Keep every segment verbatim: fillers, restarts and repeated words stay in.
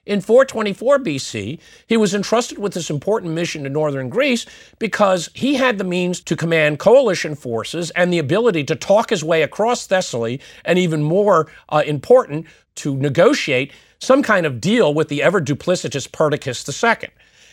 In four twenty-four B C, he was entrusted with this important mission to northern Greece because he had the means to command coalition forces and the ability to talk his way across Thessaly, and even more uh, important, to negotiate some kind of deal with the ever-duplicitous Perdiccas the Second.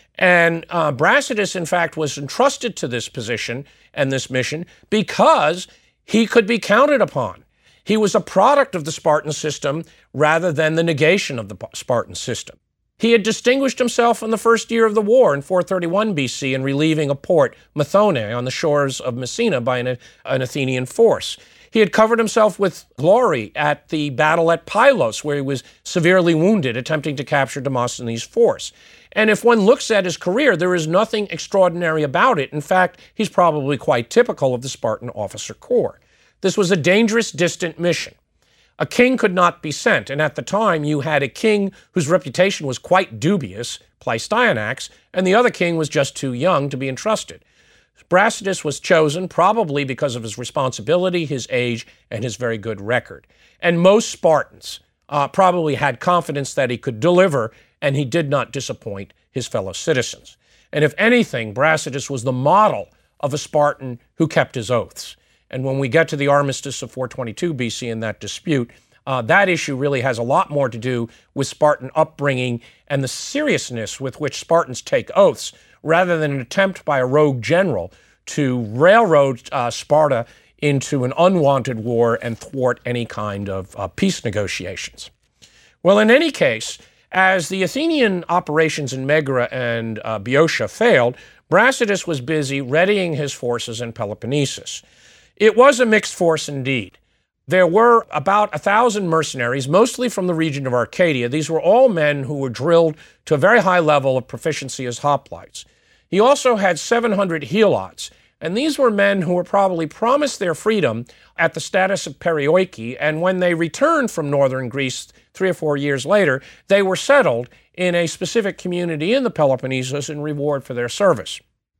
And uh, Brasidas, in fact, was entrusted to this position and this mission because he could be counted upon. He was a product of the Spartan system rather than the negation of the Spartan system. He had distinguished himself in the first year of the war in four thirty-one B C in relieving a port, Methone, on the shores of Messina by an, an Athenian force. He had covered himself with glory at the battle at Pylos, where he was severely wounded attempting to capture Demosthenes' force. And if one looks at his career, there is nothing extraordinary about it. In fact, he's probably quite typical of the Spartan officer corps. This was a dangerous, distant mission. A king could not be sent, and at the time you had a king whose reputation was quite dubious, Pleistoanax, and the other king was just too young to be entrusted. Brasidas was chosen probably because of his responsibility, his age, and his very good record. And most Spartans uh, probably had confidence that he could deliver, and he did not disappoint his fellow citizens. And if anything, Brasidas was the model of a Spartan who kept his oaths. And when we get to the armistice of four twenty-two B C and that dispute, uh, that issue really has a lot more to do with Spartan upbringing and the seriousness with which Spartans take oaths, rather than an attempt by a rogue general to railroad uh, Sparta into an unwanted war and thwart any kind of uh, peace negotiations. Well, in any case, as the Athenian operations in Megara and uh, Boeotia failed, Brasidas was busy readying his forces in Peloponnesus. It was a mixed force indeed. There were about a thousand mercenaries, mostly from the region of Arcadia. These were all men who were drilled to a very high level of proficiency as hoplites. He also had seven hundred helots, and these were men who were probably promised their freedom at the status of perioiki, and when they returned from northern Greece three or four years later, they were settled in a specific community in the Peloponnesus in reward for their service.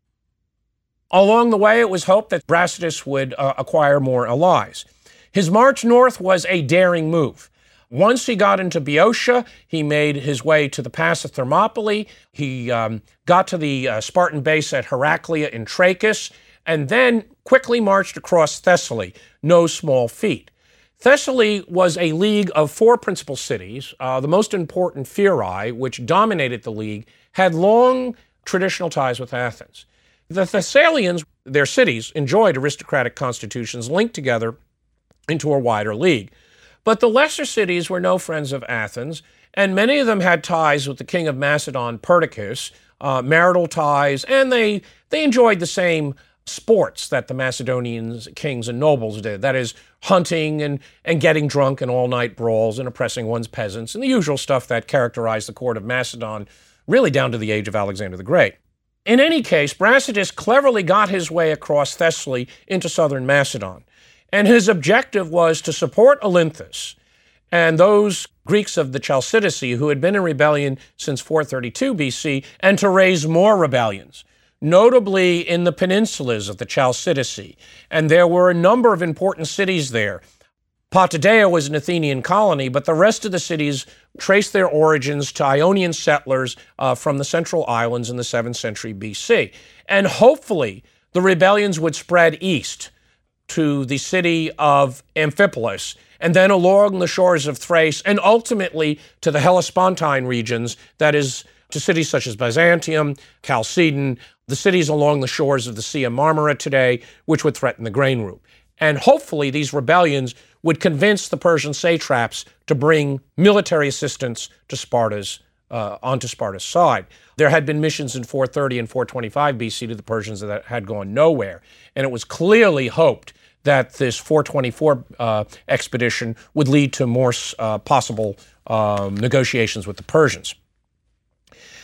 Along the way, it was hoped that Brasidas would uh, acquire more allies. His march north was a daring move. Once he got into Boeotia, he made his way to the pass of Thermopylae. He um, got to the uh, Spartan base at Heraclea in Trachis, and then quickly marched across Thessaly, no small feat. Thessaly was a league of four principal cities. Uh, the most important, Pherai, which dominated the league, had long traditional ties with Athens. The Thessalians, their cities, enjoyed aristocratic constitutions linked together into a wider league. But the lesser cities were no friends of Athens, and many of them had ties with the king of Macedon, Perdiccas, uh, marital ties, and they, they enjoyed the same sports that the Macedonian kings and nobles did. That is, hunting and, and getting drunk and all-night brawls and oppressing one's peasants, and the usual stuff that characterized the court of Macedon really down to the age of Alexander the Great. In any case, Brasidas cleverly got his way across Thessaly into southern Macedon, and his objective was to support Olynthus and those Greeks of the Chalcidice who had been in rebellion since four thirty-two B C, and to raise more rebellions, notably in the peninsulas of the Chalcidice. And there were a number of important cities there. Potidaea was an Athenian colony, but the rest of the cities traced their origins to Ionian settlers uh, from the Central Islands in the seventh century B C. And hopefully the rebellions would spread east to the city of Amphipolis, and then along the shores of Thrace, and ultimately to the Hellespontine regions, that is, to cities such as Byzantium, Chalcedon, the cities along the shores of the Sea of Marmara today, which would threaten the grain route. And hopefully these rebellions would convince the Persian satraps to bring military assistance to Sparta's, uh, onto Sparta's side. There had been missions in four thirty and four twenty-five B C to the Persians that had gone nowhere, and it was clearly hoped that this four twenty-four uh, expedition would lead to more uh, possible um, negotiations with the Persians.